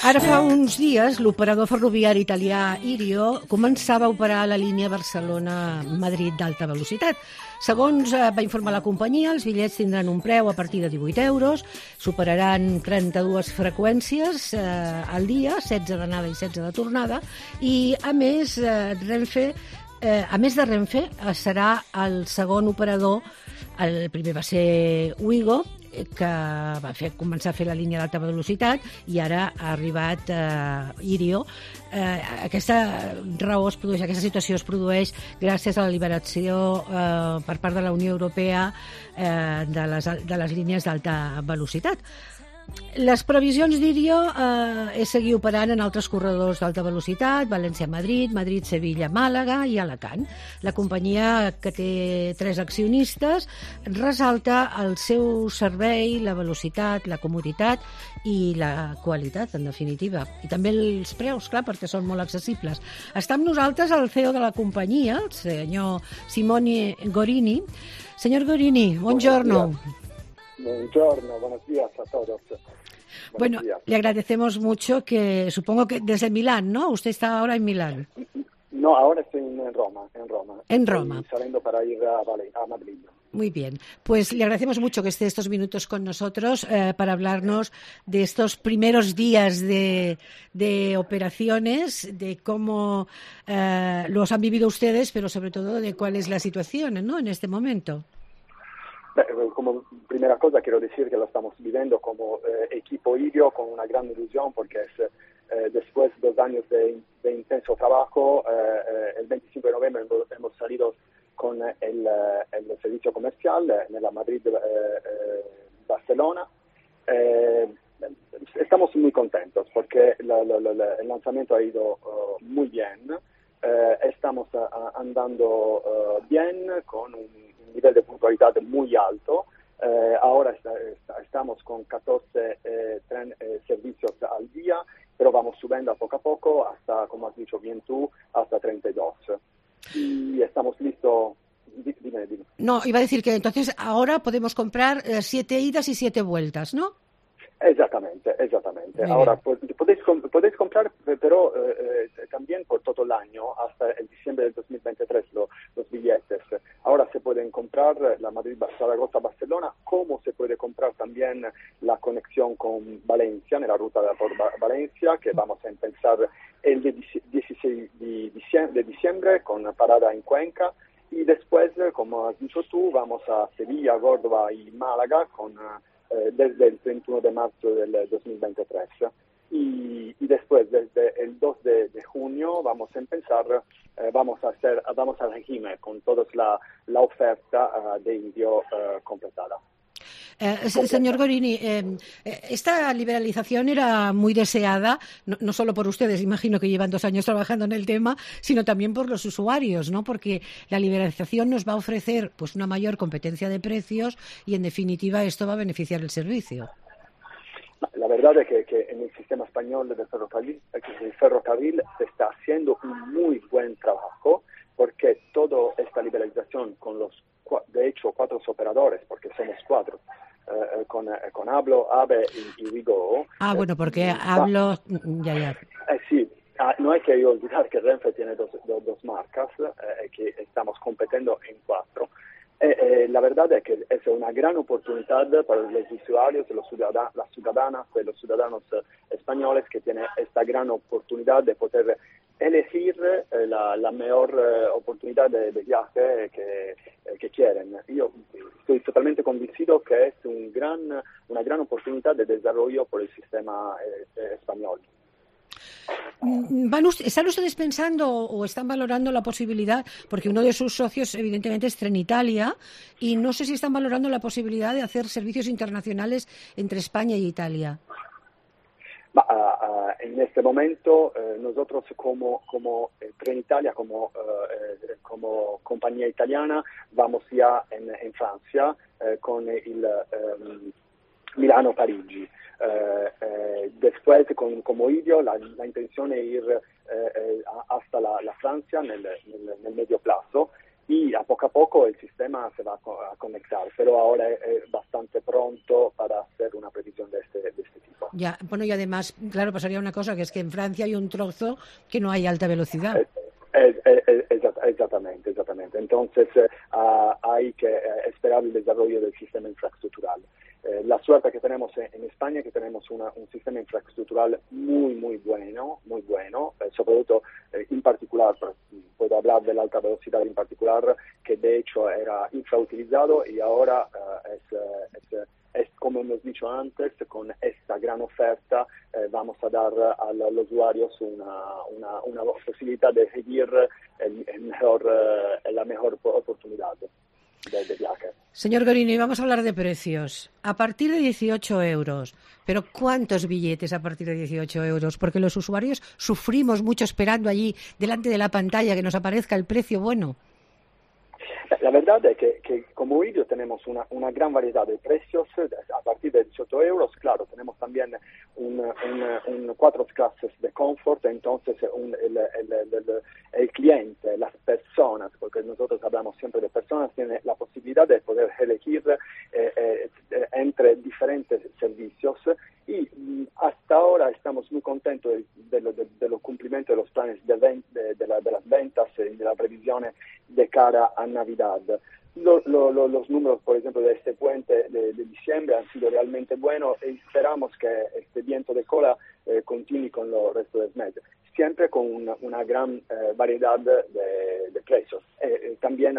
Ara fa uns dies, l'operador ferroviari italià Irio començava a operar la línia Barcelona-Madrid d'alta velocitat. Segons va informar la companyia, els bitllets tindran un preu a partir de 18 euros, superaran 32 freqüències al dia, 16 d'anada i 16 de tornada, i a més de Renfe, serà el segon operador. El primer va ser Ouigo, que va començar a fer la línia d'alta velocitat, i ara ha arribat Irio. Aquesta raó es produeix, aquesta situació es produeix gràcies a la liberació per part de la Unió Europea de les línies d'alta velocitat. Les previsions d'Irio és seguir operant en altres corredors d'alta velocitat, València-Madrid, Madrid-Sevilla-Màlaga i Alacant. La companyia, que té 3 accionistes, ressalta el seu servei, la velocitat, la comoditat i la qualitat, en definitiva. I també els preus, clar, perquè són molt accessibles. Està amb nosaltres el CEO de la companyia, el senyor Simone Gorini. Senyor Gorini, buongiorno. Buongiorno, buenos días a todos. Bueno, le agradecemos mucho que, supongo que desde Milán, ¿no? Usted está ahora en Milán. No, ahora estoy en Roma. En Roma. Estoy saliendo para ir a Madrid. Muy bien. Pues le agradecemos mucho que esté estos minutos con nosotros para hablarnos de estos primeros días de operaciones, de cómo los han vivido ustedes, pero sobre todo de cuál es la situación, ¿no?, en este momento. Como primera cosa quiero decir que lo estamos viviendo como equipo Irio con una gran ilusión, porque es después de 2 años de intenso trabajo, el 25 de noviembre hemos salido con el servicio comercial en la Madrid-Barcelona. Estamos muy contentos porque el lanzamiento ha ido muy bien. Estamos andando bien, con un nivel de puntualidad muy alto. Ahora estamos con 14 servicios al día, pero vamos subiendo a poco hasta, como has dicho bien tú, hasta 32. Y estamos listos. Dime. No, iba a decir que entonces ahora podemos comprar 7 idas y 7 vueltas, ¿no? Exactamente. Ahora podéis comprar, pero también por todo el año, hasta el diciembre del 2023, los billetes. Ahora se pueden comprar la Madrid-Zaragoza-Barcelona, como se puede comprar también la conexión con Valencia, en la ruta por Valencia, que vamos a empezar el 16 de diciembre con parada en Cuenca. Y después, como has dicho tú, vamos a Sevilla, Córdoba y Málaga desde el 31 de marzo del 2023. Y después, desde el 2 de junio, vamos a empezar, vamos a regime con toda la oferta de Irio completada. Señor Gorini, esta liberalización era muy deseada, no solo por ustedes, imagino que llevan 2 años trabajando en el tema, sino también por los usuarios, ¿no? Porque la liberalización nos va a ofrecer pues una mayor competencia de precios y, en definitiva, esto va a beneficiar el servicio. La verdad es que en el sistema español del ferrocarril se está haciendo un muy buen trabajo, porque toda esta liberalización con de hecho 4 operadores, porque somos 4, con Hablo, AVE y Ouigo. Bueno, porque Hablo, ya. Sí, no hay que olvidar que Renfe tiene dos marcas, que estamos compitiendo en 4. La verdad es que es una gran oportunidad para los usuarios, las ciudadanas y los ciudadanos españoles, que tienen esta gran oportunidad de poder elegir la mejor oportunidad de viaje que quieren. Yo estoy totalmente convencido que es una gran oportunidad de desarrollo por el sistema español. ¿Están ustedes pensando o están valorando la posibilidad, porque uno de sus socios evidentemente es Trenitalia, y no sé si están valorando la posibilidad de hacer servicios internacionales entre España y Italia? En este momento nosotros como Trenitalia, como compañía italiana, vamos ya en Francia con el Milano-Parigi. Después, como Irio, la intención es ir hasta la Francia en el medio plazo, y a poco el sistema se va a conectar, pero ahora es bastante pronto para hacer una previsión de este tipo. Ya, bueno, y además, claro, pasaría una cosa, que es que en Francia hay un trozo que no hay alta velocidad. Exactamente. Entonces hay que esperar el desarrollo del sistema infraestructural. La suerte que tenemos en España es que tenemos un sistema infraestructural muy bueno, sobre todo en particular, puedo hablar de la alta velocidad en particular, que de hecho era infrautilizado y ahora es como hemos dicho antes, con esta gran oferta vamos a dar a los usuarios una posibilidad de seguir la mejor oportunidad de viaje. Señor Gorini, vamos a hablar de precios. A partir de 18 euros, pero ¿cuántos billetes a partir de 18 euros? Porque los usuarios sufrimos mucho esperando allí, delante de la pantalla, que nos aparezca el precio bueno. La verdad es que como Irio tenemos una gran variedad de precios a partir de 18 euros. Claro, tenemos también cuatro clases de confort, entonces el cliente, las personas, porque nosotros hablamos siempre de personas, tiene la posibilidad de poder elegir entre diferentes servicios y hasta ahora estamos muy contentos de los cumplimientos de los planes de las ventas y de la previsión de cara a Navidad. Los números, por ejemplo, de este puente de diciembre han sido realmente buenos y esperamos que este viento de cola continúe con el resto del mes, siempre con una gran variedad de precios. También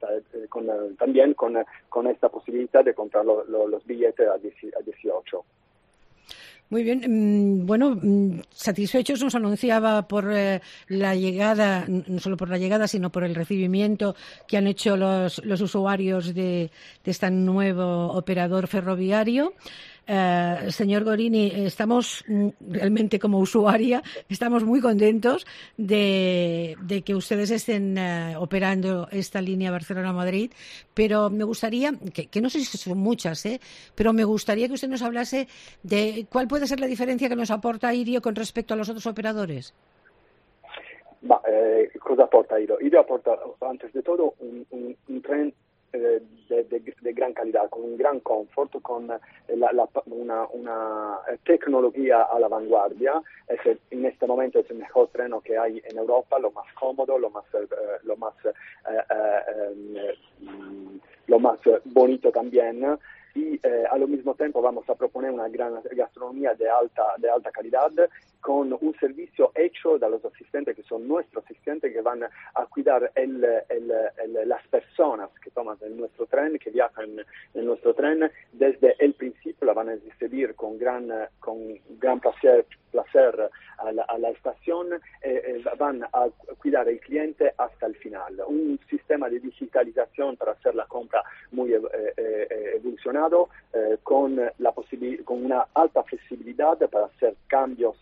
con esta posibilidad de comprar los billetes a 18. Muy bien. Bueno, satisfechos nos anunciaba por la llegada, no solo por la llegada, sino por el recibimiento que han hecho los usuarios de este nuevo operador ferroviario. Señor Gorini, estamos realmente como usuaria, estamos muy contentos de que ustedes estén operando esta línea Barcelona-Madrid, pero me gustaría, que no sé si son muchas, pero me gustaría que usted nos hablase de cuál puede ser la diferencia que nos aporta Irio con respecto a los otros operadores. Cosa aporta Irio? Irio aporta, antes de todo, un tren de gran calidad, con un gran confort, con una tecnología a la vanguardia. En este momento es el mejor tren que hay en Europa, lo más cómodo, lo más bonito también. Y al mismo tiempo vamos a proponer una gran gastronomía de alta calidad, con un servicio hecho de los asistentes, que son nuestros asistentes, que van a cuidar las personas que toman nuestro tren, que viajan en nuestro tren. Desde el principio la van a recibir con gran placer a la estación, van a cuidar al cliente hasta el final. Un sistema de digitalización para hacer la compra muy evolucionado, con una alta flexibilidad para hacer cambios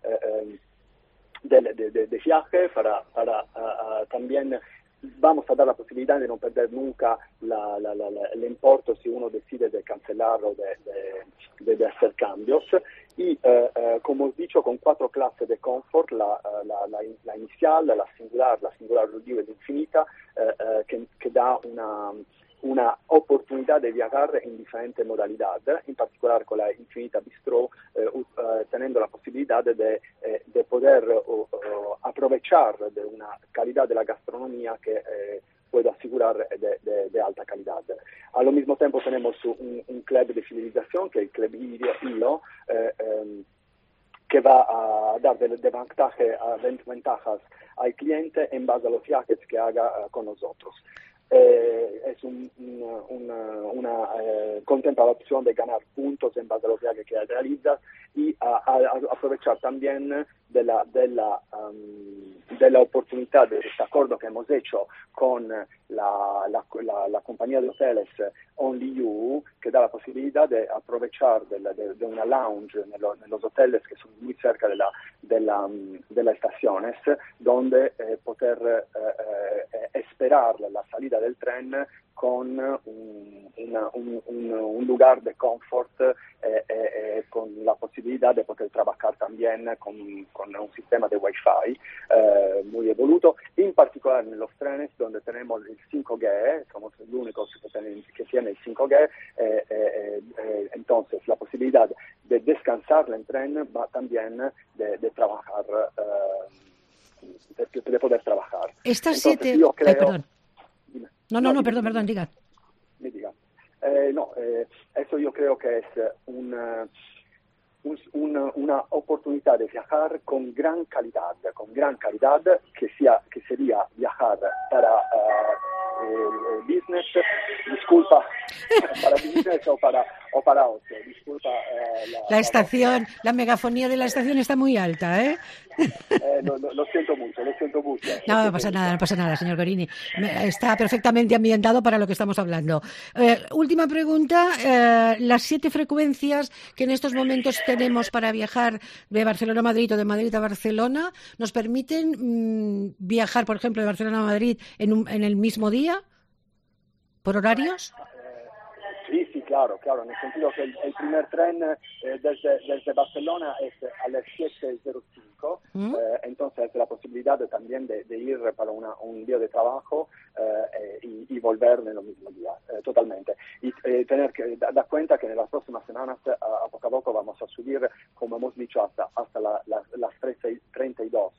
de viaje, para también vamos a dar la posibilidad de no perder nunca el importe si uno decide de cancelar o de hacer cambios. Y como os he dicho, con 4 clases de confort, la inicial, la singular reducible e infinita, que da una oportunidad de viajar en diferentes modalidades, en particular con la Infinita Bistro, teniendo la posibilidad de poder aprovechar de una calidad de la gastronomía que puedo asegurar de alta calidad. Al mismo tiempo tenemos un club de fidelización, que es el Club Irio, que va a dar de ventajas al cliente en base a los viajes que haga con nosotros. Es contempla la opción de ganar puntos en base a los viajes que realiza y a aprovechar también de la oportunidad de este acuerdo que hemos hecho con la compañía de hoteles Only You, que da la posibilidad de aprovechar de una lounge en los hoteles que son muy cerca de las estaciones, donde poder esperar la salida del tren con un lugar de confort, con la posibilidad de poder trabajar también con un sistema de Wi-Fi muy evoluto, en particular en los trenes donde tenemos el 5G, somos los únicos que tienen el 5G, entonces la posibilidad de descansar en tren, va también de trabajar, de poder trabajar. Estas Entonces, 7... yo creo... perdón. Dime. No, perdón, diga. Me diga. Eso yo creo que es una oportunidad de viajar con gran calidad, que sería viajar para business, disculpa, para business o para ocio, disculpa. La estación, la megafonía de la estación está muy alta, ¿eh? Lo siento mucho. No pasa nada, señor Gorini. Está perfectamente ambientado para lo que estamos hablando. Última pregunta. Las 7 frecuencias que en estos momentos tenemos para viajar de Barcelona a Madrid o de Madrid a Barcelona, ¿nos permiten viajar, por ejemplo, de Barcelona a Madrid en el mismo día? ¿Por horarios? Sí, claro, en el sentido que el primer tren desde Barcelona es a las 7:05, entonces la posibilidad también de ir para un día de trabajo y volver en el mismo día, totalmente. Y tener que dar cuenta que en las próximas semanas, a poco a poco, vamos a subir, como hemos dicho, hasta las 13:32,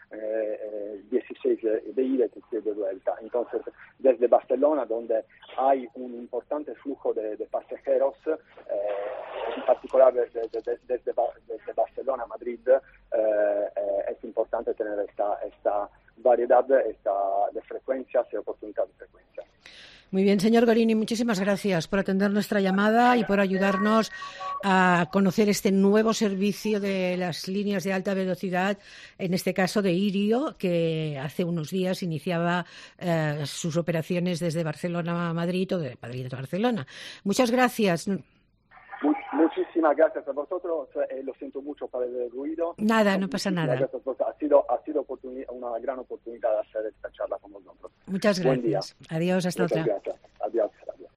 16 de ida y 16 de vuelta. Entonces, desde Barcelona, donde hay un importante flujo de pasajeros, en particular desde Barcelona a Madrid, es importante tener esta variedad de frecuencias y oportunidad de frecuencias. Muy bien, señor Gorini, muchísimas gracias por atender nuestra llamada y por ayudarnos a conocer este nuevo servicio de las líneas de alta velocidad, en este caso de Irio, que hace unos días iniciaba sus operaciones desde Barcelona a Madrid o de Madrid a Barcelona. Muchas gracias. Muchísimas gracias a vosotros. Lo siento mucho por el ruido. Nada, no pasa nada. Ha sido una gran oportunidad de hacer esta charla con vosotros. Muchas gracias. Adiós, hasta otra. Gracias.